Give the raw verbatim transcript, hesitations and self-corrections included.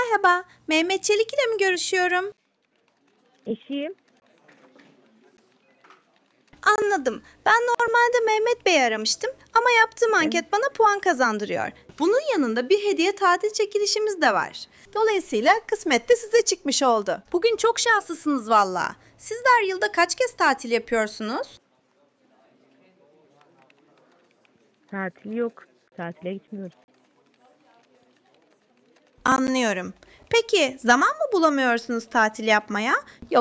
Merhaba, Mehmet Çelik ile mi görüşüyorum? Eşiyim. Anladım. Ben normalde Mehmet Bey'i aramıştım ama yaptığım Evet. anket bana puan kazandırıyor. Bunun yanında bir hediye tatil çekilişimiz de var. Dolayısıyla kısmet de size çıkmış oldu. Bugün çok şanslısınız valla. Sizler yılda kaç kez tatil yapıyorsunuz? Tatil yok. Tatile gitmiyoruz. Anlıyorum. Peki zaman mı bulamıyorsunuz tatil yapmaya?